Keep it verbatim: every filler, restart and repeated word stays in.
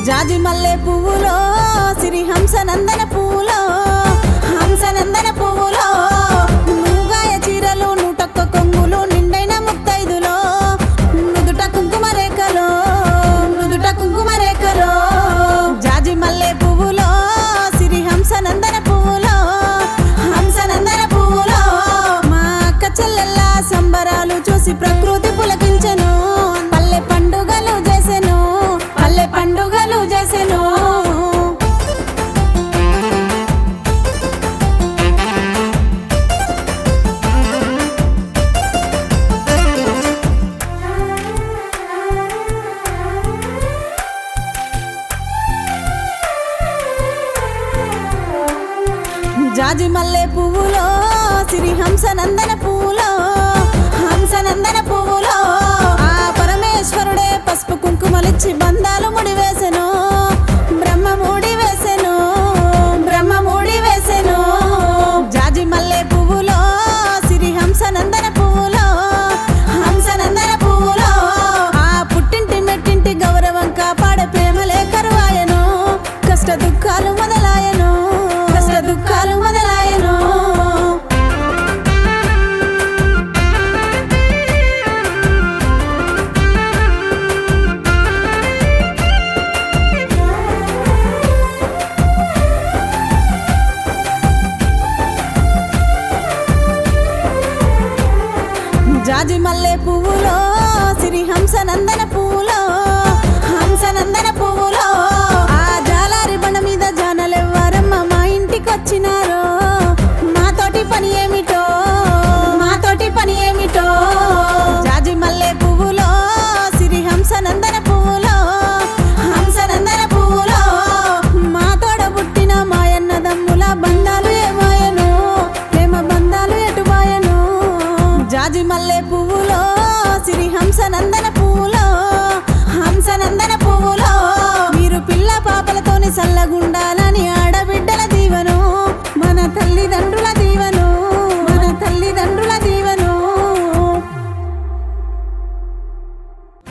జాజి మల్లె పువ్వులో సిరి హంస నందన పువ్వులో హంస నందన పువ్వులో నుగాయ చీరలు నూటొక్క కొంగులు నిండైన ముత్తైదులో నుదుట కుంకుమ రేఖలో నుదుట కుంకుమ రేఖలో జాజి మల్లె పువ్వులో సిరి హంస నందన పువ్వులో హంస నందన పువ్వులో మా అక్క చెల్లెల్ల సంబరాలు చూసి ప్రకృతి పులకించెను పల్లె పండుగలు చేసెను పల్లె పండుగలు చేసెను జాజి మల్లె పువ్వులో సిరి హంస నందన పువ్వులో హంస నందన పువ్వులో ఆ పరమేశ్వరుడే పసుపు కుంకుమలిచ్చి బంధాలు ముడివేసెను బ్రహ్మ ముడి వేసెను బ్రహ్మ ముడి వేసెను జాజి మల్లె పువ్వులో సిరి హంస నందన పువ్వులో హంస నందన పువ్వులో ఆ పుట్టింటి మెట్టింటి గౌరవం కాపాడే ప్రేమలే కరువాయను కష్ట దుఃఖాలు మొదలాయను కష్ట దుఃఖాలు మొదలాయను జాజి మల్లె పువ్వులో సిరి హంస నందన పువ్వులో హంస నందన పువ్వులో ఆ జాలారి బండ మీద జానలెవ్వారమ్మ మా ఇంటికి వచ్చినారో మాతోటి పని ఏమిటో మాతోటి పని ఏమిటో జాజి మల్లె పువ్వులో సిరి హంస నందన పువ్వులో హంస నందన పువ్వులో మా తోడ పుట్టిన మాయన్న దమ్ముల బంధాలు ఏమాయను ప్రేమ బంధాలు ఎటుబాయను జాజి మల్లె పువ్వులో సిరి హంస నందన పువ్వులో హంస నందన పువ్వులో మీరు పిల్ల పాపలతోని సల్లగుండ